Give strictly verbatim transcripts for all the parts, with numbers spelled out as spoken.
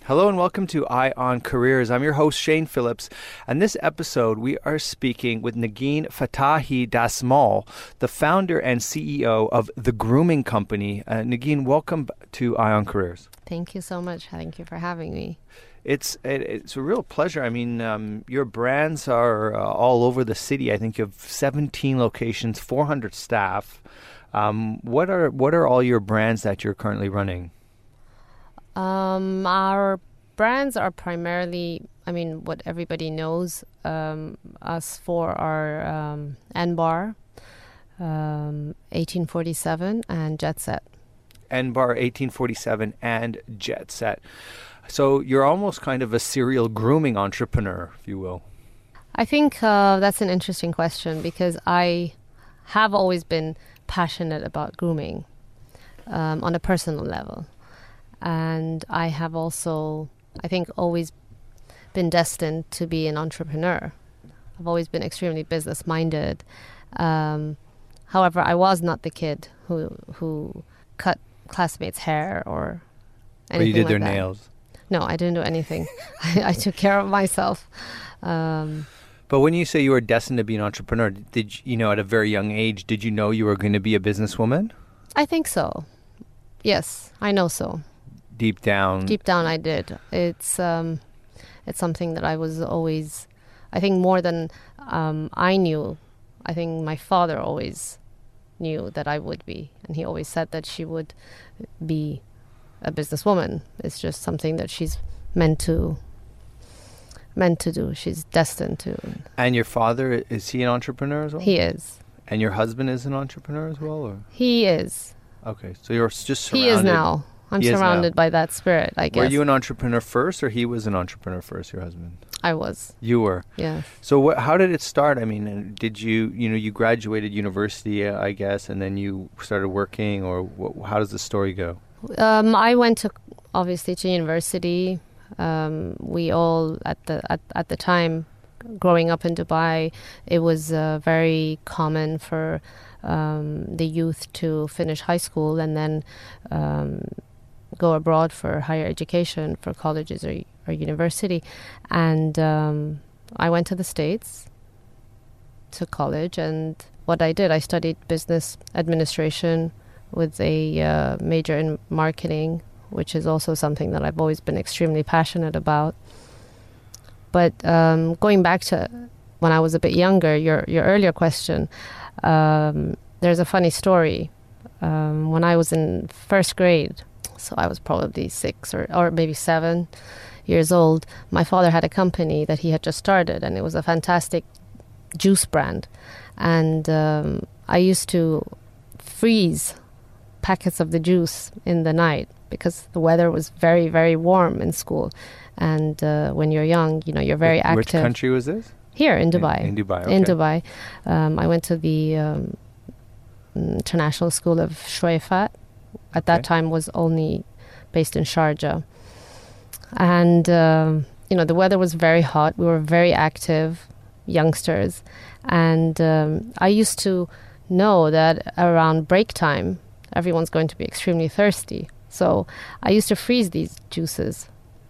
Hello and welcome to Eye on Careers. I'm your host, Shane Phillips. And this episode, we are speaking with Negin Fatahi Dasmal, the founder and C E O of The Grooming Company. Uh, Negin, welcome to Eye on Careers. Thank you so much. Thank you for having me. It's it, it's a real pleasure. I mean, um, your brands are uh, all over the city. I think you have seventeen locations, four hundred staff. Um, what are what are all your brands that you're currently running? Um, our brands are primarily, I mean, what everybody knows um, us for are um, N-Bar, um, eighteen forty-seven, and Jet Set. N-Bar, eighteen forty-seven, and Jet Set. So you're almost kind of a serial grooming entrepreneur, if you will. I think uh, that's an interesting question because I have always been passionate about grooming um, on a personal level. And I have also, I think, always been destined to be an entrepreneur. I've always been extremely business-minded. Um, however, I was not the kid who who cut classmates' hair or anything like that. But you did like their that. nails. No, I didn't do anything. I, I took care of myself. Um, but when you say you were destined to be an entrepreneur, did you, you know, at a very young age, did you know you were going to be a businesswoman? I think so. Yes, I know so. Deep down. Deep down, I did. It's um, it's something that I was always, I think more than um, I knew, I think my father always knew that I would be. And he always said that she would be a businesswoman. It's just something that she's meant to, meant to do. She's destined to. And your father, is he an entrepreneur as well? He is. And your husband is an entrepreneur as well? Or? He is. Okay, so you're just surrounded. He is now. I'm He is surrounded now. by that spirit, I guess. Were you an entrepreneur first, or he was an entrepreneur first, your husband? I was. You were. Yeah. So what, how did it start? I mean, uh, did you, you know, you graduated university, uh, I guess, and then you started working, or wh- how does the story go? Um, I went to, obviously, to university. Um, we all, at the at, at the time, growing up in Dubai, it was uh, very common for um, the youth to finish high school and then um, go abroad for higher education, for colleges or, or university. And um, I went to the States to college, and what I did, I studied business administration with a uh, major in marketing, which is also something that I've always been extremely passionate about. But um, going back to when I was a bit younger, your your earlier question, um, there's a funny story. Um, when I was in first grade, so I was probably six or, or maybe seven years old, my father had a company that he had just started, and it was a fantastic juice brand. And um, I used to freeze packets of the juice in the night because the weather was very, very warm in school. And uh, when you're young, you know, you're very Which, active. which country was this? Here in Dubai. In, in Dubai, okay. In Dubai. Um, I went to the um, International School of Shuaifat. At that Okay. time was only based in Sharjah. And, um, you know, the weather was very hot. We were very active youngsters. And um, I used to know that around break time, everyone's going to be extremely thirsty. So I used to freeze these juices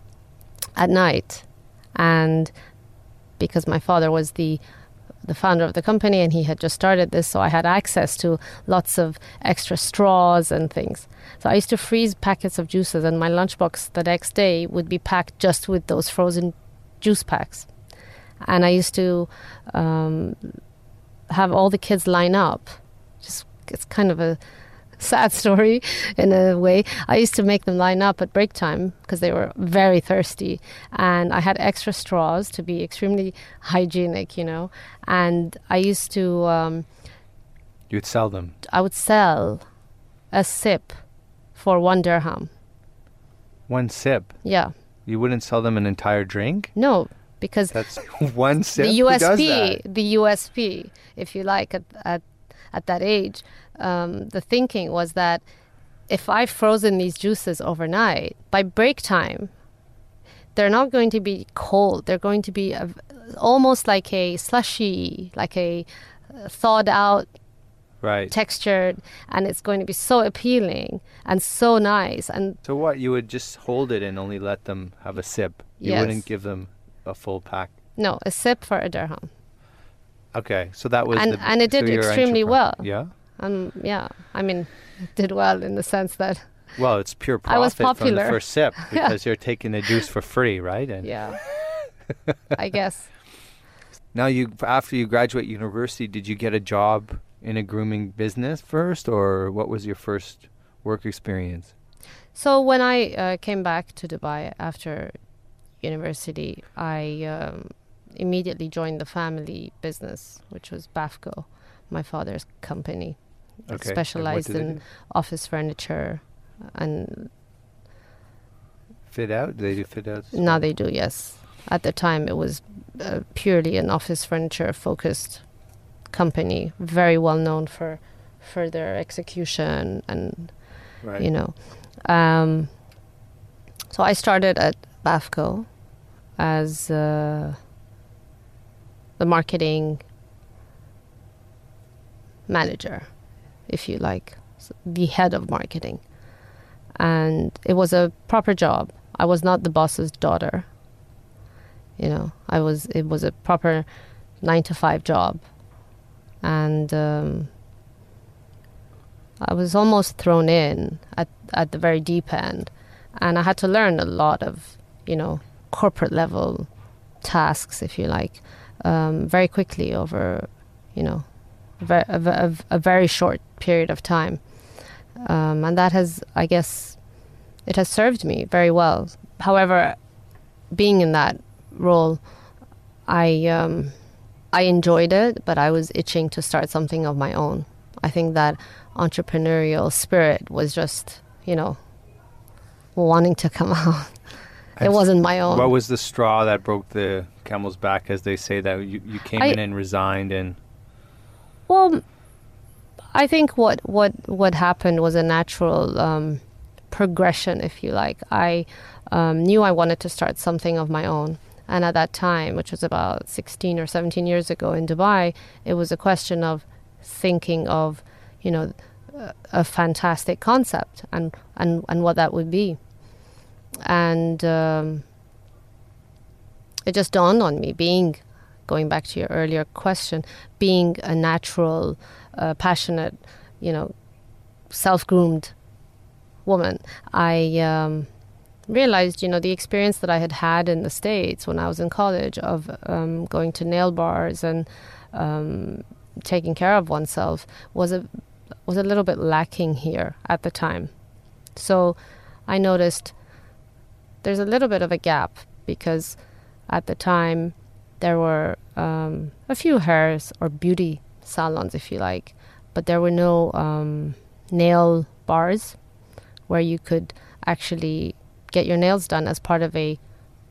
at night. And because my father was the the founder of the company and he had just started this, so I had access to lots of extra straws and things. So I used to freeze packets of juices, and my lunchbox the next day would be packed just with those frozen juice packs. And I used to um, have all the kids line up. Just it's kind of a sad story in a way. I used to make them line up at break time because they were very thirsty, and I had extra straws to be extremely hygienic, you know. And I used to um, You'd sell them. I would sell a sip for one dirham. One sip. Yeah. You wouldn't sell them an entire drink? No, because That's one sip. the Who does U S P, that? the U S P, if you like, at at, at that age, um, the thinking was that if I've frozen these juices overnight, by break time, they're not going to be cold. They're going to be a, almost like a slushy, like a uh, thawed out right. textured, and it's going to be so appealing and so nice. And so what, you would just hold it and only let them have a sip? You yes. wouldn't give them a full pack? No, a sip for a dirham. Okay, so that was and the, and it did so extremely well. Yeah. Um, yeah, I mean, it did well in the sense that well, it's pure profit I was from the popular. first sip because yeah. you're taking the juice for free, right? And yeah, I guess. Now, you after you graduate university, did you get a job in a grooming business first, or what was your first work experience? So when I uh, came back to Dubai after university, I um, immediately joined the family business, which was Bafco, my father's company. It okay. specialized in do? office furniture and fit out. They do fit out. now they do, yes. At the time, it was uh, purely an office furniture focused company, very well known for for their execution and right. you know. Um, so I started at Bafco as uh, the marketing manager, if you like, so the head of marketing. And it was a proper job. I was not the boss's daughter. You know, I was. It was a proper nine to five job, and um, I was almost thrown in at at the very deep end, and I had to learn a lot of, you know, corporate level tasks, if you like, um, very quickly over, you know, a, a, a very short period of time, um, and that has, I guess, it has served me very well. However, being in that role, I um, I enjoyed it, but I was itching to start something of my own. I think that entrepreneurial spirit was just, you know, wanting to come out. It wasn't my own. What was the straw that broke the camel's back, as they say, that you, you came I, in and resigned? And well, I think what what what happened was a natural um, progression, if you like. I um, knew I wanted to start something of my own. And at that time, which was about sixteen or seventeen years ago in Dubai, it was a question of thinking of, you know, a, a fantastic concept and, and, and what that would be. And um, it just dawned on me, being, going back to your earlier question, being a natural, uh, passionate, you know, self-groomed woman, I... Um, realized, you know, the experience that I had had in the States when I was in college of um, going to nail bars and um, taking care of oneself was a was a little bit lacking here at the time. So I noticed there's a little bit of a gap, because at the time there were um, a few hairs or beauty salons, if you like, but there were no um, nail bars where you could actually get your nails done as part of a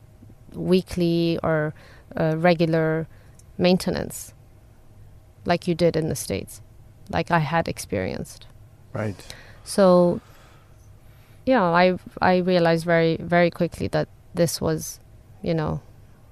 weekly or uh, regular maintenance, like you did in the States, like I had experienced. Right. So, yeah, I I realized very very quickly that this was, you know,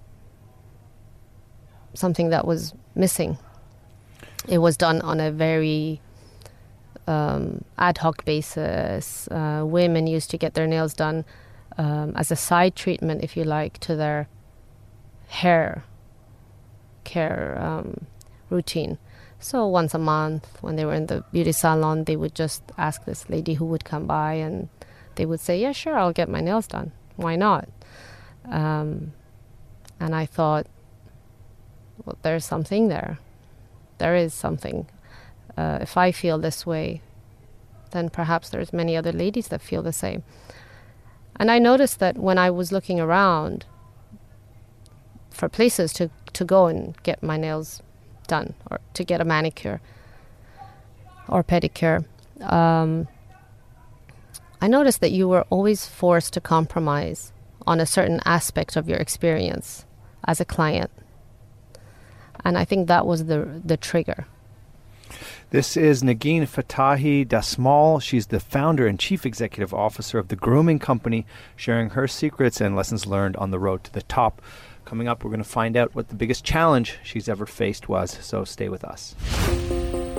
something that was missing. It was done on a very um, ad hoc basis. Uh, women used to get their nails done Um, as a side treatment, if you like, to their hair care um, routine. So once a month, when they were in the beauty salon, they would just ask this lady who would come by, and they would say, yeah, sure, I'll get my nails done. Why not? Um, and I thought, well, there's something there. There is something. Uh, if I feel this way, then perhaps there's many other ladies that feel the same. And I noticed that when I was looking around for places to, to go and get my nails done, or to get a manicure or pedicure, um, I noticed that you were always forced to compromise on a certain aspect of your experience as a client. And I think that was the the trigger. This is Negin Fatahi Dasmal. She's the founder and chief executive officer of the grooming company, sharing her secrets and lessons learned on the road to the top. Coming up, we're going to find out what the biggest challenge she's ever faced was, so stay with us.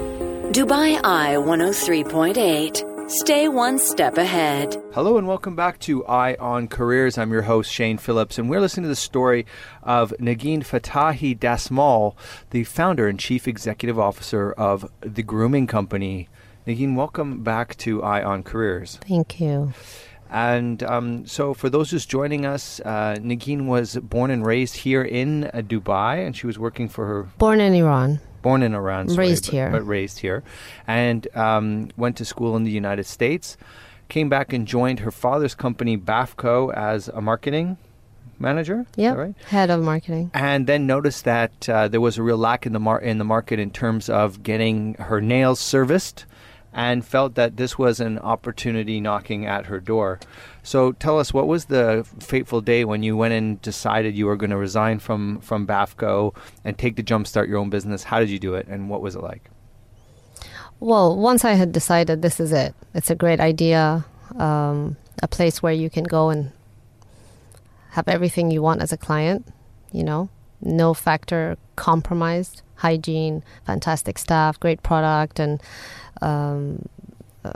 Dubai Eye one oh three point eight. Stay one step ahead. Hello and welcome back to Eye on Careers. I'm your host, Shane Phillips, and we're listening to the story of Negin Fatahi Dasmal, the founder and chief executive officer of The Grooming Company. Negin, welcome back to Eye on Careers. Thank you. And um, so for those who's joining us, uh, Negin was born and raised here in uh, Dubai, and she was working for her... Born in Iran. Born in Iran, sorry, raised but, here. but raised here. And um, went to school in the United States, came back and joined her father's company, Bafco, as a marketing manager. Yeah, right? Head of marketing. And then noticed that uh, there was a real lack in the, mar- in the market in terms of getting her nails serviced, and felt that this was an opportunity knocking at her door. So tell us, what was the fateful day when you went and decided you were going to resign from, from Bafco and take the jump, start your own business? How did you do it, and what was it like? Well, once I had decided this is it, it's a great idea, um, a place where you can go and have everything you want as a client, you know, no factor compromised, hygiene, fantastic staff, great product, and um, uh,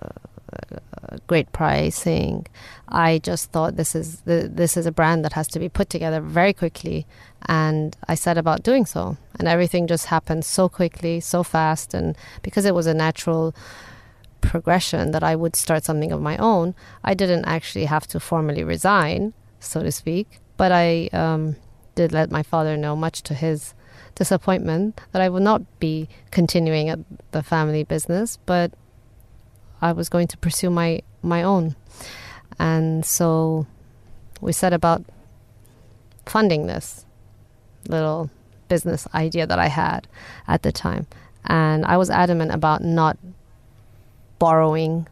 great pricing. I just thought this is the, this is a brand that has to be put together very quickly, and I set about doing so. And everything just happened so quickly, so fast, and because it was a natural progression that I would start something of my own, I didn't actually have to formally resign, so to speak, but I um, did let my father know, much to his disappointment, that I would not be continuing at the family business, but I was going to pursue my, my own. And so we set about funding this little business idea that I had at the time. And I was adamant about not borrowing,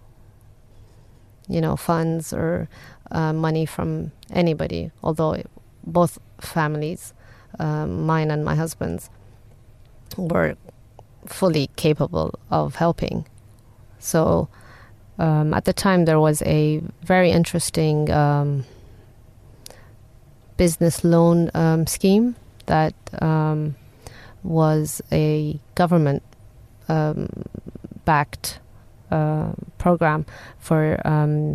you know, funds or uh, money from anybody, although it, both families, um, mine and my husband's, were fully capable of helping. So um, at the time there was a very interesting um, business loan um, scheme that um, was a government um, backed uh, program for um,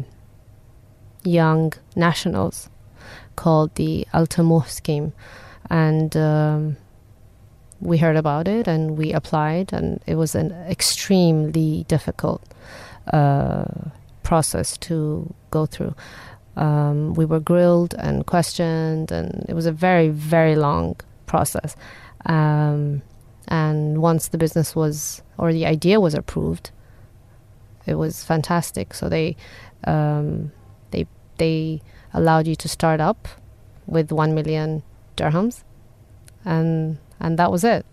young nationals called the Al Tamuh scheme. And um, we heard about it and we applied, and it was an extremely difficult uh, process to go through. Um, we were grilled and questioned, and it was a very, very long process. Um, and once the business was, or the idea was approved, it was fantastic. So they, um, they, they allowed you to start up with one million dirhams, and and that was it.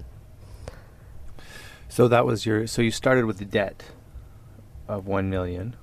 So that was your. So you started with the debt of one million.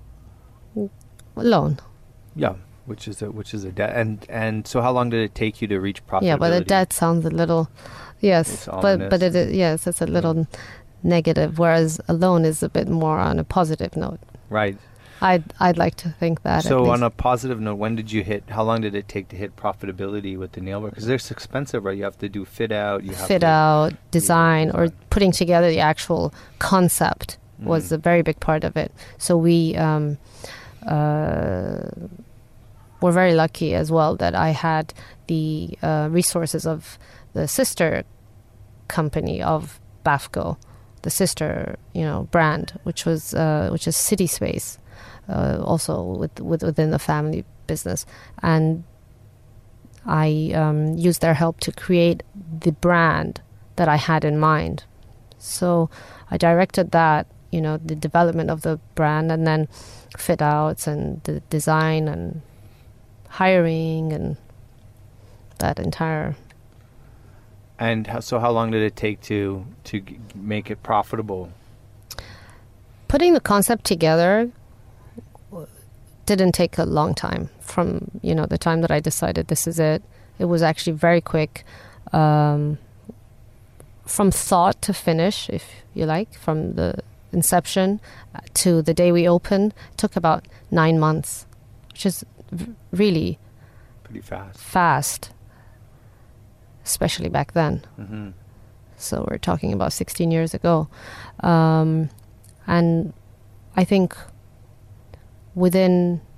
Loan. Yeah, which is a which is a debt, and and so how long did it take you to reach profitability? Yeah, but the debt sounds a little, yes, but but it is, yes, it's a little mm. negative, whereas a loan is a bit more on a positive note. Right. I'd I'd like to think that. So on a positive note, when did you hit? How long did it take to hit profitability with the nail bar? Because they're expensive, right? You have to do fit out. You have fit to out, design, yeah, or putting together the actual concept mm. was a very big part of it. So we um, uh, were very lucky as well that I had the uh, resources of the sister company of Bafco, the sister, you know, brand, which was uh, which is City Space. Uh, also with, with within the family business, and I um, used their help to create the brand that I had in mind. So I directed that, you know, the development of the brand, and then fit outs and the design and hiring and that entire. And how, so, how long did it take to to g- make it profitable? Putting the concept together didn't take a long time. From, you know, the time that I decided this is it, it was actually very quick. Um, from thought to finish, if you like, from the inception to the day we opened, took about nine months, which is v- really pretty fast. Fast, especially back then. Mm-hmm. So we're talking about sixteen years ago. Um, and I think within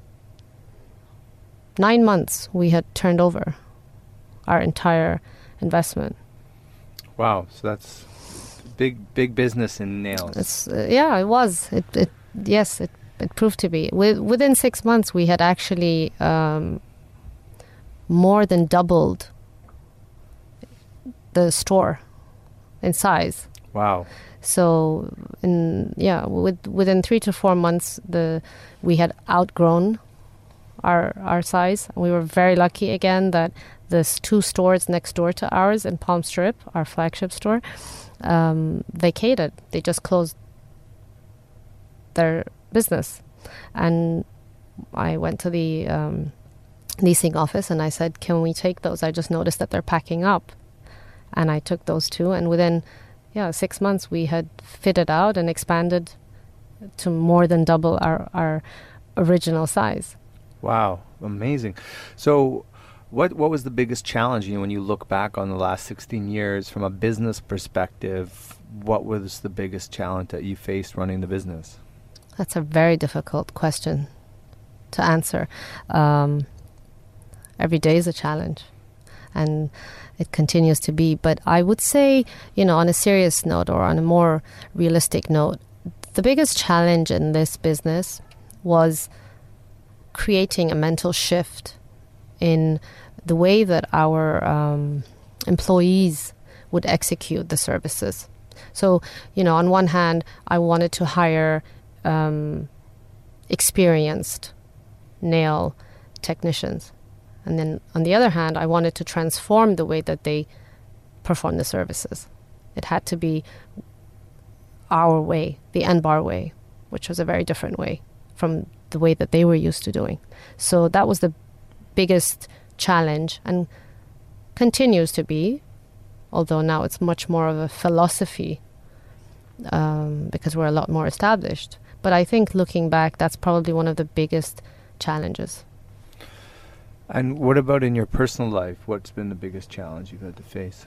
nine months, we had turned over our entire investment. Wow. So that's big, big business in nails. It's, uh, yeah, it was. It, it yes, it, it proved to be. With, within six months, we had actually um, more than doubled the store in size. Wow. So, in yeah, with, within three to four months, the we had outgrown our our size. We were very lucky again that there's two stores next door to ours in Palm Strip, our flagship store, um, vacated. They just closed their business, and I went to the um, leasing office and I said, "Can we take those? I just noticed that they're packing up." And I took those two, and within, yeah, six months we had fitted out and expanded to more than double our, our original size. Wow, amazing. So what what was the biggest challenge, you know, when you look back on the last sixteen years from a business perspective? What was the biggest challenge that you faced running the business? That's a very difficult question to answer. Um, every day is a challenge, and it continues to be. But I would say, you know, on a serious note or on a more realistic note, the biggest challenge in this business was creating a mental shift in the way that our um, employees would execute the services. So, you know, on one hand, I wanted to hire um, experienced nail technicians. And then on the other hand, I wanted to transform the way that they perform the services. It had to be our way, the N-Bar way, which was a very different way from the way that they were used to doing. So that was the biggest challenge and continues to be, although now it's much more of a philosophy um, because we're a lot more established. But I think looking back, that's probably one of the biggest challenges. And what about in your personal life? What's been the biggest challenge you've had to face?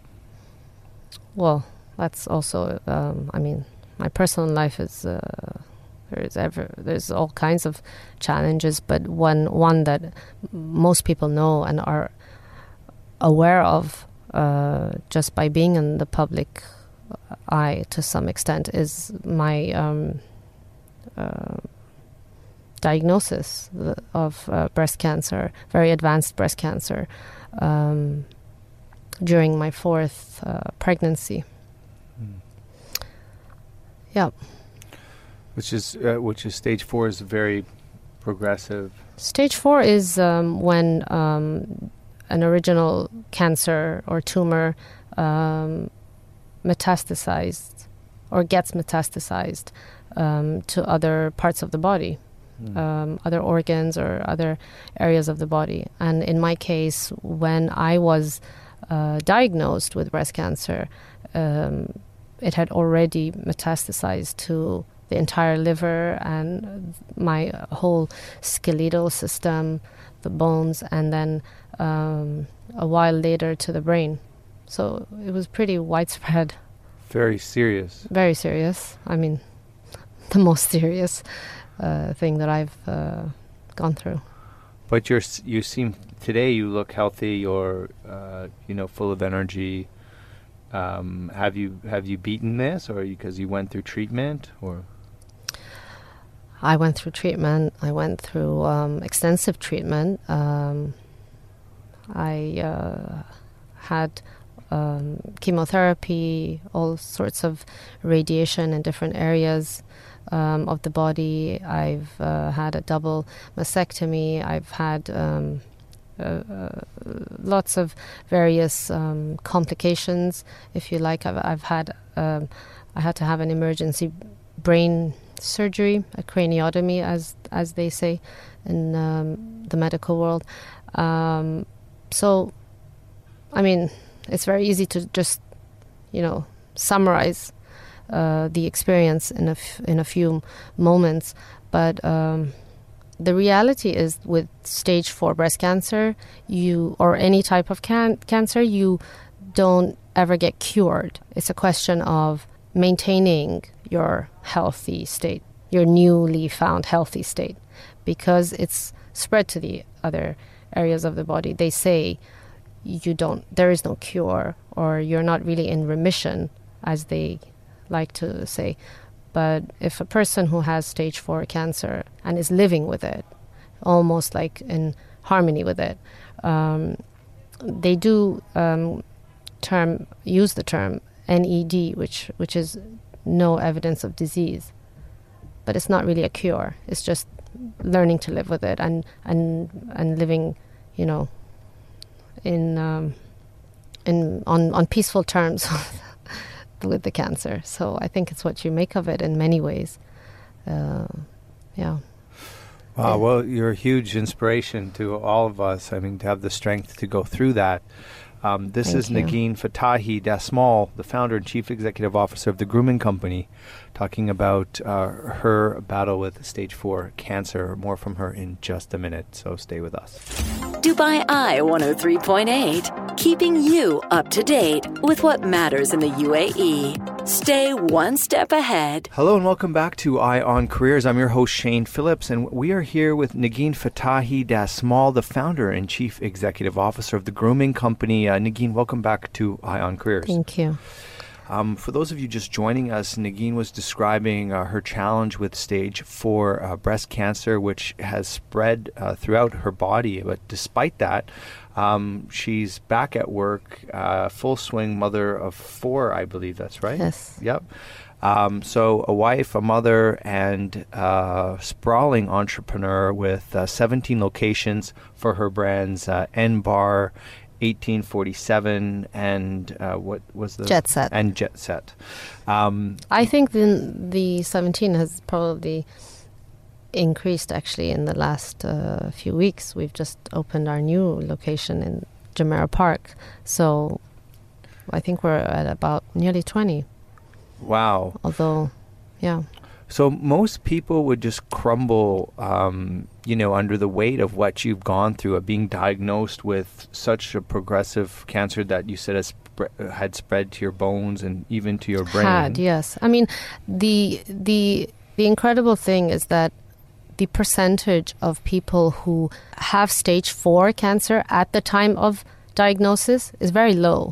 Well, that's also, um, I mean, my personal life is, uh, there's ever, there's all kinds of challenges, but one, one that most people know and are aware of uh, just by being in the public eye to some extent is my um, uh, diagnosis of uh, breast cancer, very advanced breast cancer, um, during my fourth uh, pregnancy. Mm. Yeah. Which is uh, which is stage four is very progressive. Stage four is um, when um, an original cancer or tumor um, metastasized or gets metastasized um, to other parts of the body. Mm. Um, other organs or other areas of the body. And in my case, when I was uh, diagnosed with breast cancer, um, it had already metastasized to the entire liver and my whole skeletal system, the bones, and then um, a while later to the brain. So it was pretty widespread. Very serious. Very serious. I mean, the most serious Uh, thing that I've uh, gone through. But you're you seem today you look healthy. You're uh, you know full of energy. Um, have you have you beaten this, or because you, you went through treatment, or? I went through treatment. I went through um, extensive treatment. Um, I uh, had um, chemotherapy, all sorts of radiation in different areas Um, of the body. I've uh, had a double mastectomy. I've had um, uh, uh, lots of various um, complications, if you like. I've, I've had um, I had to have an emergency brain surgery, a craniotomy, as as they say in um, the medical world. Um, so, I mean, it's very easy to just, you know, summarize Uh, the experience in a f- in a few moments, but um, the reality is with stage four breast cancer, you or any type of can- cancer, you don't ever get cured. It's a question of maintaining your healthy state, your newly found healthy state, because it's spread to the other areas of the body. They say you don't, there is no cure, or you're not really in remission, as they like to say. But if a person who has stage four cancer and is living with it, almost like in harmony with it, um, they do um, term use the term N E D, which which is no evidence of disease. But it's not really a cure. It's just learning to live with it and and and living, you know, in um, in on on peaceful terms with the cancer. So I think it's what you make of it in many ways. Uh, yeah. Wow, well, you're a huge inspiration to all of us. I mean, to have the strength to go through that. Um, this Thank is you. Negin Fattahi Dasmal, the founder and chief executive officer of the Grooming Company, talking about uh, her battle with stage four cancer. More from her in just a minute, so stay with us. Dubai Eye one oh three point eight, keeping you up to date with what matters in the U A E. Stay one step ahead. Hello and welcome back to Eye on Careers. I'm your host, Shane Phillips, and we are here with Negin Fattahi Dasmal, the founder and chief executive officer of the Grooming Company. Uh, Negin, welcome back to Eye on Careers. Thank you. Um, for those of you just joining us, Negin was describing uh, her challenge with stage four uh, breast cancer, which has spread uh, throughout her body. But despite that, um, she's back at work, uh, full swing, mother of four, I believe that's right. Yes. Yep. Um, so a wife, a mother, and uh, sprawling entrepreneur with uh, seventeen locations for her brands, uh, N-Bar, eighteen forty-seven, and uh, what was the Jet Set. and Jet Set. Um, I think the the seventeen has probably increased actually in the last uh, few weeks. We've just opened our new location in Jumeirah Park, so I think we're at about nearly twenty. wow. Although, yeah, So most people would just crumble, um, you know, under the weight of what you've gone through, of being diagnosed with such a progressive cancer that you said has spre- had spread to your bones and even to your brain. had yes. I mean, the the the incredible thing is that the percentage of people who have stage four cancer at the time of diagnosis is very low.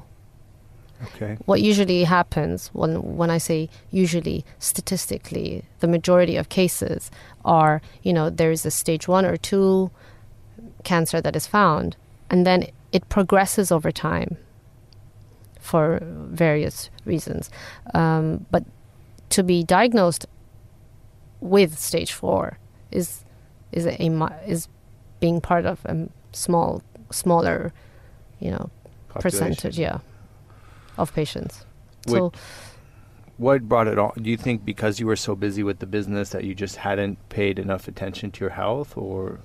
Okay. What usually happens, when when I say usually, statistically, the majority of cases are, you know, there is a stage one or two cancer that is found, and then it progresses over time for various reasons. Um, but to be diagnosed with stage four is is a, a mi- is being part of a small smaller, you know, Population. percentage, yeah, of patients. Would- So What brought it on? Do you think because you were so busy with the business that you just hadn't paid enough attention to your health, or?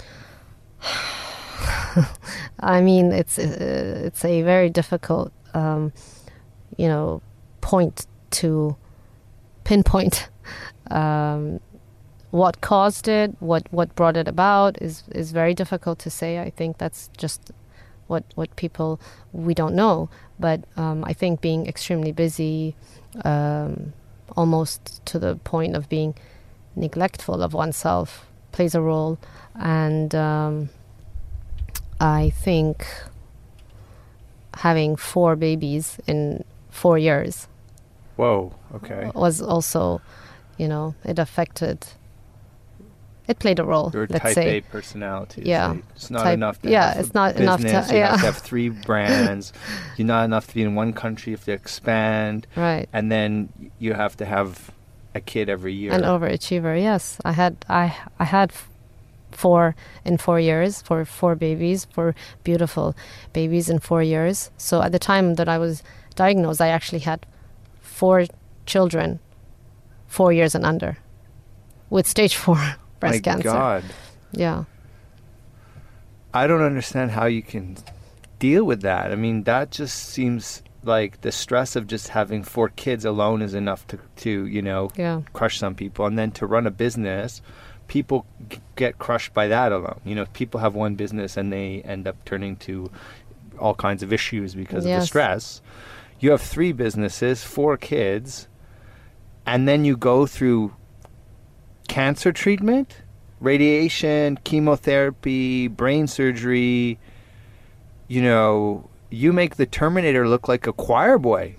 I mean, it's uh, it's a very difficult, um, you know, point to pinpoint. Um, what caused it, what what brought it about, is is very difficult to say. I think that's just what what people we don't know. But um, I think being extremely busy, um, almost to the point of being neglectful of oneself, plays a role. And um, I think having four babies in four years Whoa. Okay. was also, you know, it affected. It played a role. You're a let's type say. A personality. Yeah. So it's not Type- enough to yeah, have a it's not enough to- business. You yeah. have to have three brands. You're not enough to be in one country. You have to expand. Right. And then you have to have a kid every year. An overachiever. Yes, I had. I I had f- four in four years. For four babies, four beautiful babies in four years. So at the time that I was diagnosed, I actually had four children, four years and under, with stage four breast My cancer. God. Yeah. I don't understand how you can deal with that. I mean, that just seems like the stress of just having four kids alone is enough to, to you know, Yeah. crush some people. And then to run a business, people g- get crushed by that alone. You know, people have one business and they end up turning to all kinds of issues because of the Yes. stress. you have three businesses, four kids, and then you go through cancer treatment, radiation, chemotherapy, brain surgery. You know, you make the Terminator look like a choir boy.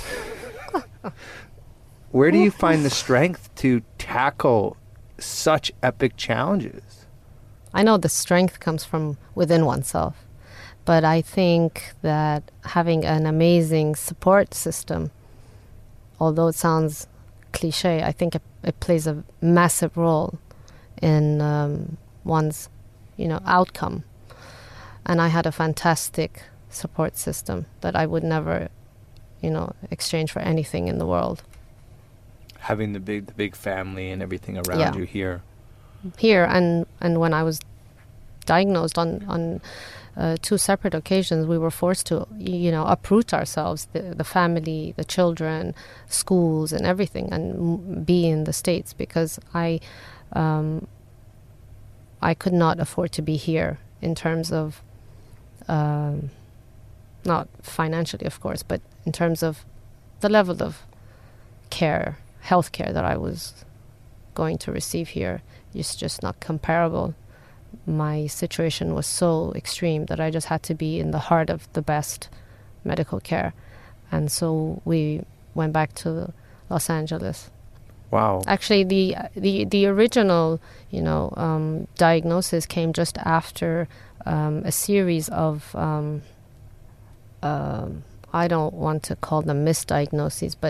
Where do you find the strength to tackle such epic challenges? I know the strength comes from within oneself, but I think that having an amazing support system, although it sounds cliche, I think it, it plays a massive role in um, one's, you know, outcome. And I had a fantastic support system that I would never, you know, exchange for anything in the world. Having the big, the big family and everything around Yeah. you here. Here and and when I was diagnosed on on uh, two separate occasions, we were forced to, you know, uproot ourselves, the, the family, the children, schools, and everything, and m- be in the States because I um, I could not afford to be here in terms of um, not financially, of course, but in terms of the level of care, health care that I was going to receive here is just not comparable. My situation was so extreme that I just had to be in the heart of the best medical care. And so we went back to Los Angeles. Wow. Actually, the the, the original, you know, um, diagnosis came just after um, a series of, um, um, I don't want to call them misdiagnoses, but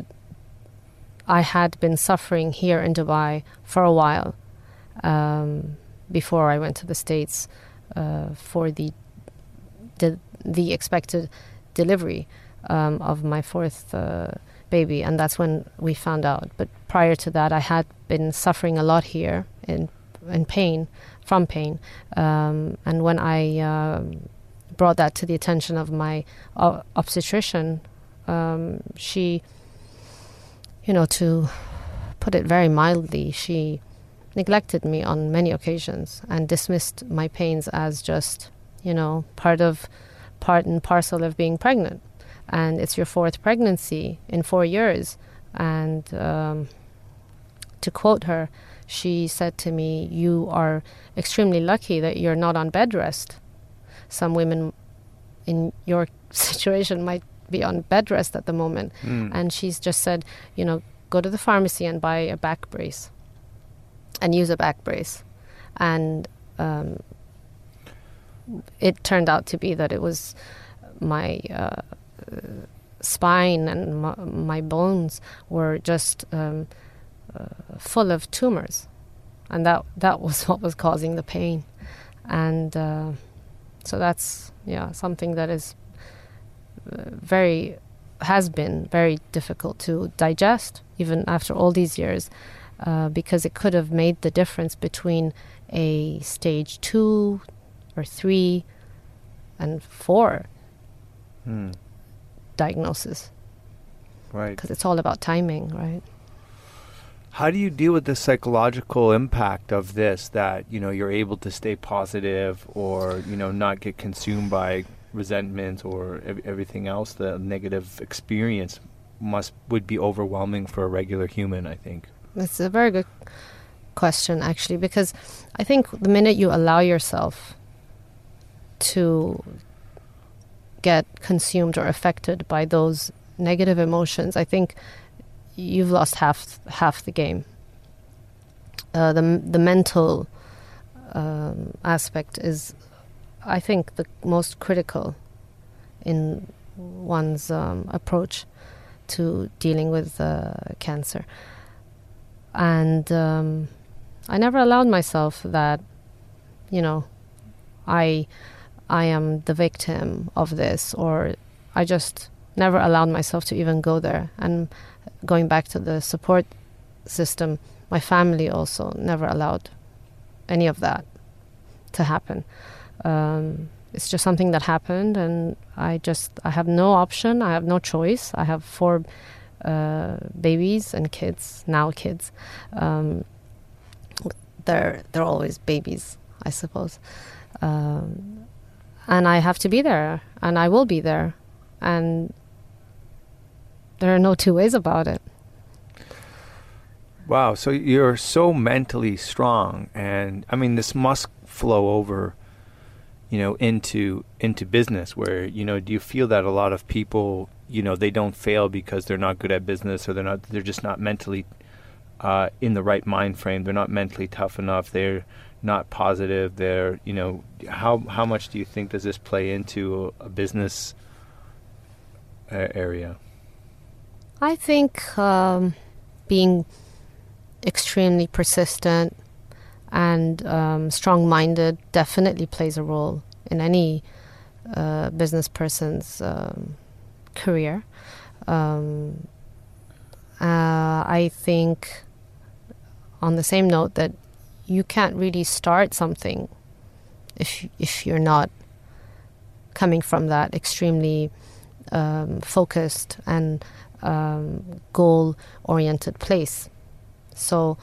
I had been suffering here in Dubai for a while um, before I went to the States uh, for the, the the expected delivery um, of my fourth uh, baby, and that's when we found out. But prior to that, I had been suffering a lot here in in pain, from pain, um, and when I um, brought that to the attention of my uh, obstetrician, um, she, you know, to put it very mildly, she neglected me on many occasions and dismissed my pains as just, you know, part of, part and parcel of being pregnant. And it's your fourth pregnancy in four years. And um, to quote her, she said to me, "You are extremely lucky that you're not on bed rest. Some women in your situation might be on bed rest at the moment." Mm. And she's just said, you know, go to the pharmacy and buy a back brace and use a back brace. And um, it turned out to be that it was my uh, spine and my, my bones were just um, uh, full of tumors. And that, that was what was causing the pain. And uh, so that's, yeah, something that is very, has been very difficult to digest, even after all these years, uh, because it could have made the difference between a stage two or three and four hmm. diagnosis. Right. Because it's all about timing, right? How do you deal with the psychological impact of this, that, you know, you're able to stay positive or, you know, not get consumed by resentment or ev- everything else? The negative experience must would be overwhelming for a regular human, I think. It's a very good question, actually, because I think the minute you allow yourself to get consumed or affected by those negative emotions, I think you've lost half half the game. Uh, the the mental um, aspect is, I think, the most critical in one's um, approach to dealing with uh, cancer. And um, I never allowed myself that, you know, I I am the victim of this, or I just never allowed myself to even go there. And going back to the support system, my family also never allowed any of that to happen. Um, it's just something that happened, and I just, I have no option. I have no choice. I have four uh, babies and kids, now kids. Um, they're, they're always babies, I suppose. Um, and I have to be there, and I will be there. And there are no two ways about it. Wow, so you're so mentally strong, and I mean, this must flow over, you know, into into business. Where, you know, do you feel that a lot of people, you know, they don't fail because they're not good at business, or they're not, they're just not mentally uh, in the right mind frame. They're not mentally tough enough. They're not positive. They're, you know, how how much do you think does this play into a, a business uh, area? I think um, being extremely persistent and um, strong-minded definitely plays a role in any uh, business person's um, career. Um, uh, I think, on the same note, that you can't really start something if if you're not coming from that extremely um, focused and um, goal-oriented place. So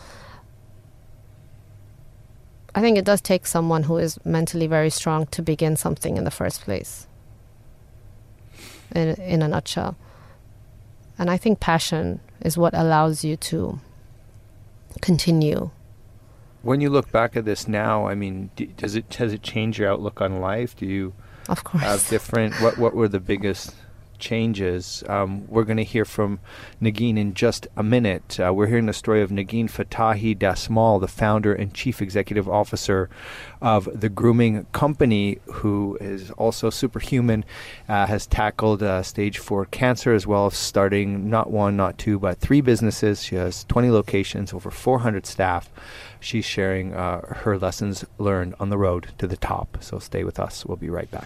I think it does take someone who is mentally very strong to begin something in the first place, in, in a nutshell. And I think passion is what allows you to continue. When you look back at this now, I mean, d- does it does it change your outlook on life? Do you of course have different, what, what were the biggest changes? Um, we're going to hear from Negin in just a minute. Uh, we're hearing the story of Negin Fatahi Dasmal, the founder and chief executive officer of The Grooming Company, who is also superhuman, uh, has tackled uh, stage four cancer, as well as starting not one, not two, but three businesses. She has twenty locations, over four hundred staff. She's sharing uh, her lessons learned on the road to the top. So stay with us. We'll be right back.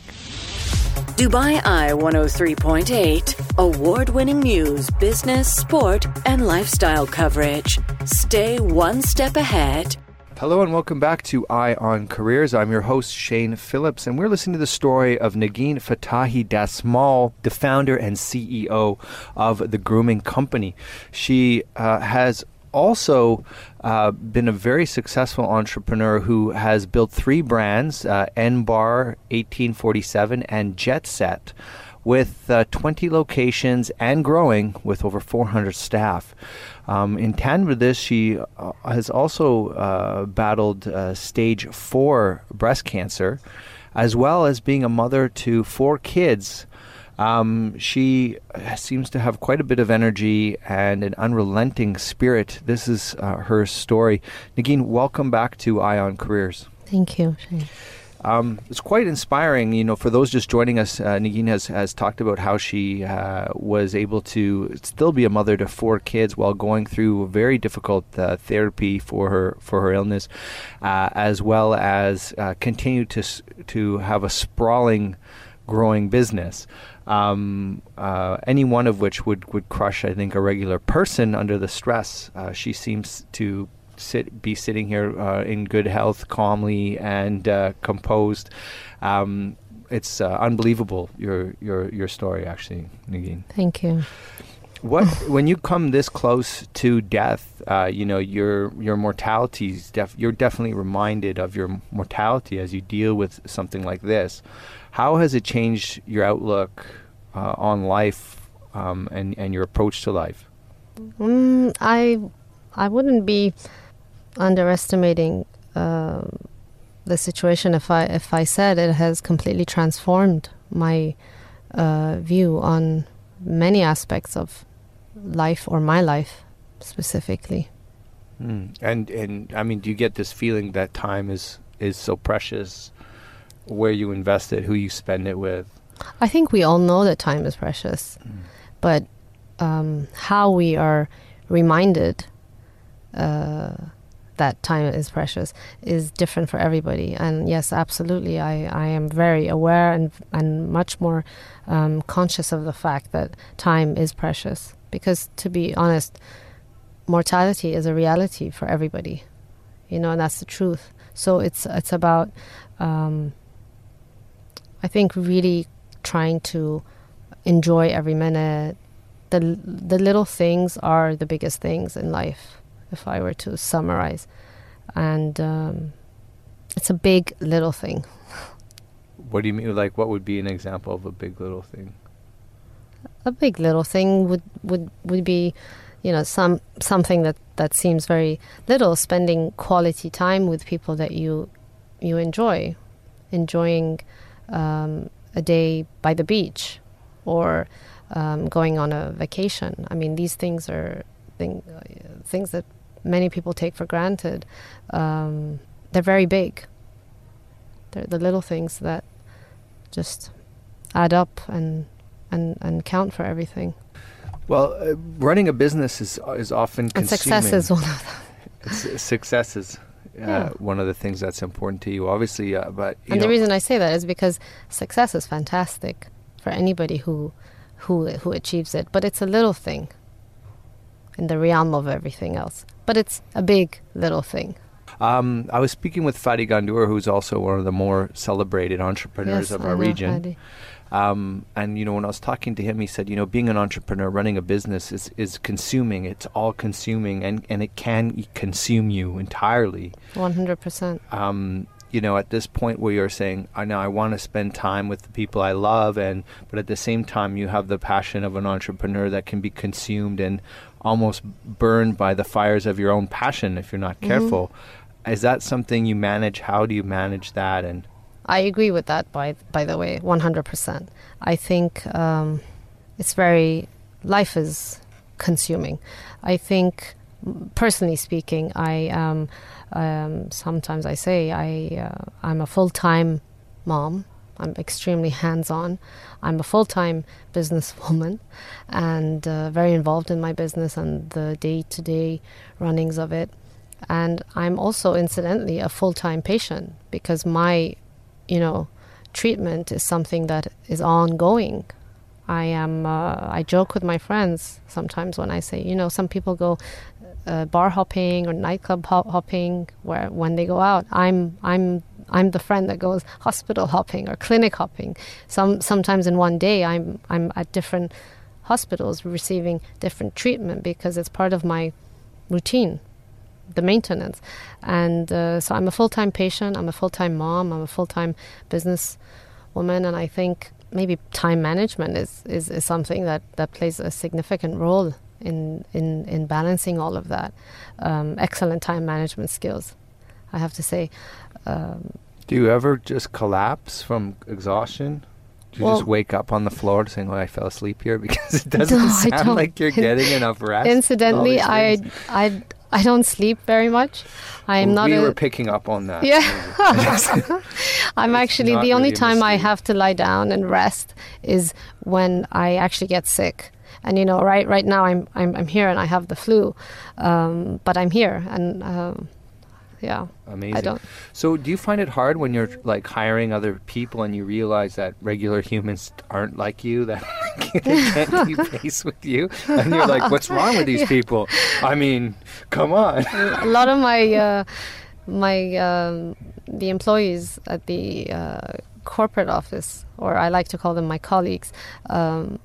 Dubai Eye one oh three point eight. Award-winning news, business, sport, and lifestyle coverage. Stay one step ahead. Hello and welcome back to Eye on Careers. I'm your host, Shane Phillips, and we're listening to the story of Negin Fatahi Dasmal, the founder and C E O of The Grooming Company. She uh, has also uh, been a very successful entrepreneur who has built three brands, uh, N-Bar, eighteen forty-seven, and Jet Set, with uh, twenty locations and growing with over four hundred staff. Um, in tandem with this, she uh, has also uh, battled uh, stage four breast cancer, as well as being a mother to four kids. Um, she seems to have quite a bit of energy and an unrelenting spirit. This is uh, her story. Negin, welcome back to Eye on Careers. Thank you, Shane. Um, it's quite inspiring, you know, for those just joining us. uh, Negin has, has talked about how she uh, was able to still be a mother to four kids while going through very difficult uh, therapy for her for her illness, uh, as well as uh, continue to to have a sprawling, growing business. Um, uh, any one of which would, would crush, I think, a regular person under the stress. Uh, she seems to sit be sitting here uh, in good health, calmly and uh, composed. Um, it's uh, unbelievable, your your your story, actually, Negin. Thank you. What when you come this close to death, uh, you know, your your mortality is def- you're definitely reminded of your mortality as you deal with something like this. How has it changed your outlook uh, on life um, and and your approach to life? Mm, I I wouldn't be underestimating uh, the situation if I if I said it has completely transformed my uh, view on many aspects of life, or my life specifically. Mm. And and I mean, do you get this feeling that time is is so precious? Where you invest it, who you spend it with? I think we all know that time is precious, mm. but um, how we are reminded uh, that time is precious is different for everybody. And yes, absolutely, I, I am very aware and and much more um, conscious of the fact that time is precious. Because, to be honest, mortality is a reality for everybody, you know, and that's the truth. So it's it's about, um, I think, really trying to enjoy every minute. The the little things are the biggest things in life, if I were to summarize. And um, it's a big little thing. What do you mean? Like, what would be an example of a big little thing? a big little thing would, would, would be, you know, some something that, that seems very little, spending quality time with people that you you enjoy, enjoying um, a day by the beach, or um, going on a vacation. I mean, these things are thing, uh, things that many people take for granted. Um, they're very big. They're the little things that just add up and and, and count for everything. Well, uh, running a business is is often consuming. And success is one of them. It's, uh, success is uh, Yeah. one of the things that's important to you, obviously. Uh, but you And know, the reason I say that is because success is fantastic for anybody who who who achieves it. But it's a little thing in the realm of everything else. But it's a big little thing. Um, I was speaking with Fadi Gandour, who's also one of the more celebrated entrepreneurs Yes, of I our know, region. Fadi. Um, and, you know, when I was talking to him, he said, you know, being an entrepreneur, running a business is, is consuming. It's all consuming, and, and it can e- consume you entirely. one hundred percent. Um, you know, at this point where you're saying, I know I want to spend time with the people I love, and but at the same time you have the passion of an entrepreneur that can be consumed and almost burned by the fires of your own passion if you're not Mm-hmm. careful. Is that something you manage? How do you manage that? And I agree with that, by by the way, one hundred percent. I think um, it's very, life is consuming. I think, personally speaking, I um, um, sometimes I say I uh, I'm a full-time mom. I'm extremely hands-on. I'm a full-time businesswoman and uh, very involved in my business and the day-to-day runnings of it. And I'm also, incidentally, a full-time patient, because my you know, treatment is something that is ongoing. I am, uh, I joke with my friends sometimes when I say, you know, some people go uh, bar hopping or nightclub hop- hopping where when they go out. I'm, I'm, I'm the friend that goes hospital hopping or clinic hopping. Some, sometimes in one day, I'm, I'm at different hospitals receiving different treatment because it's part of my routine, the maintenance. And uh, so I'm a full-time patient, I'm a full-time mom, I'm a full-time business woman, and I think maybe time management is, is, is something that, that plays a significant role in, in, in balancing all of that. Um, excellent time management skills, I have to say. Um, do you ever just collapse from exhaustion? Do you Well- just wake up on the floor saying, well, I fell asleep here? Because it doesn't No, I sound don't. like you're getting enough rest. incidentally, All I, these things. I, I don't sleep very much. I am not we a... were picking up on that. Yeah. I'm It's actually, not the only really a time I mystery. have to lie down and rest is when I actually get sick. And you know, right right now I'm I'm, I'm here and I have the flu, um, but I'm here and um, yeah, Amazing. I don't. So do you find it hard when you're like hiring other people and you realize that regular humans aren't like you, that they can't keep pace with you? And you're like, what's wrong with these people? I mean, come on. A lot of my uh, my um, the employees at the uh, corporate office, or I like to call them my colleagues, um,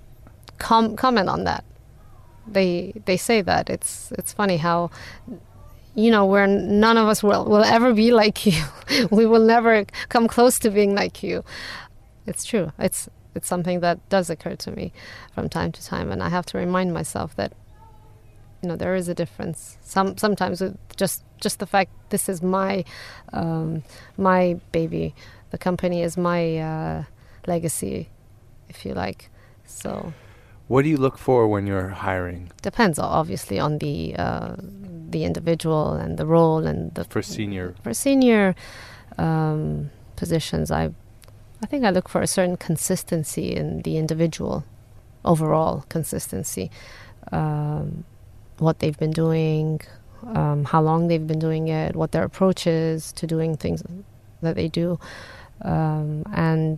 com- comment on that. They they say that it's it's funny how, you know, we're none of us will will ever be like you. We will never come close to being like you. It's true. It's it's something that does occur to me from time to time, and I have to remind myself that, you know, there is a difference. Some sometimes with just just the fact this is my um, my baby, the company is my uh, legacy, if you like. So What do you look for when you're hiring depends obviously on the uh, the individual and the role and the for senior? for senior um, positions. I I think I look for a certain consistency in the individual, overall consistency. Um, what they've been doing, um, how long they've been doing it, what their approach is to doing things that they do. Um, and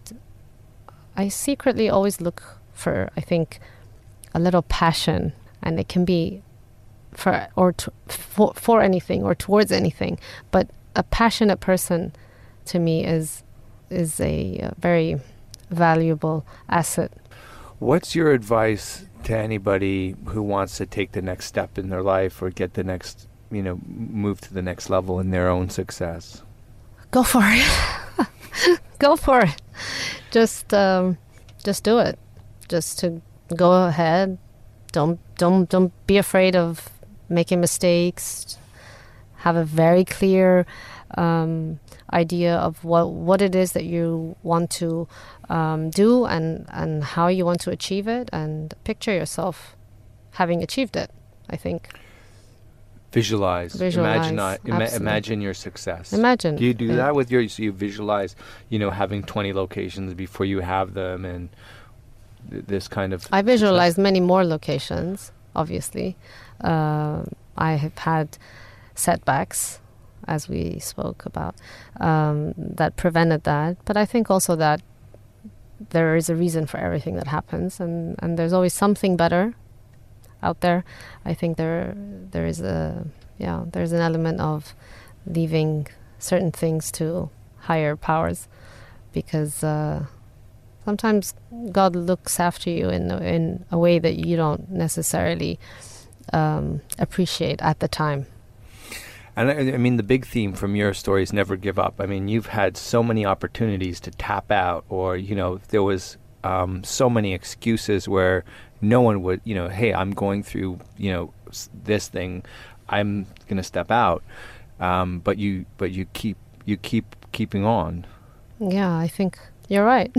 I secretly always look for, I think, a little passion, and it can be for or to, for, for anything or towards anything. But a passionate person, to me, is is a, uh very valuable asset. What's your advice to anybody who wants to take the next step in their life or get the next, you know, move to the next level in their own success? Go for it. Go for it. Just um, just do it. just to go ahead. Don't don't don't be afraid of making mistakes. Have a very clear um, idea of what what it is that you want to um, do and and how you want to achieve it, and picture yourself having achieved it. I think. Visualize. Visualize. Imagine, uh, ima- imagine your success. Imagine. Do you do yeah. that with your? So you visualize, you know, having twenty locations before you have them, and th- this kind of. I visualized success? many more locations. Obviously, uh, I have had setbacks, as we spoke about, um, that prevented that. But I think also that there is a reason for everything that happens, and, and there's always something better out there. I think there there is a yeah there's an element of leaving certain things to higher powers, because uh, sometimes God looks after you in a, in a way that you don't necessarily um, appreciate at the time. And I, I mean, the big theme from your story is never give up. I mean, you've had so many opportunities to tap out, or, you know, there was um, so many excuses where no one would, you know, hey, I'm going through, you know, s- this thing, I'm going to step out. Um, but you, but you keep, you keep keeping on. Yeah, I think you're right.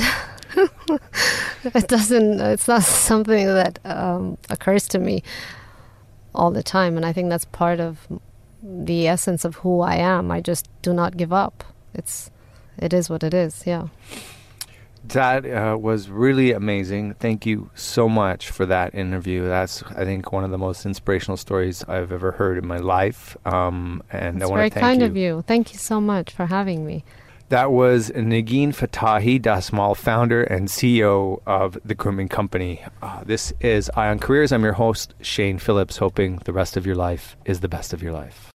It doesn't, it's not something that um, occurs to me all the time. And I think that's part of the essence of who I am. I just do not give up. It's, it is what it is. Yeah. That uh, was really amazing. Thank you so much for that interview. That's, I think, one of the most inspirational stories I've ever heard in my life. Um, and It's I want very to thank kind you. of you. Thank you so much for having me. That was Negin Fatahi Dasmal, founder and C E O of The Grooming Company. Uh, this is Eye on Careers. I'm your host, Shane Phillips, hoping the rest of your life is the best of your life.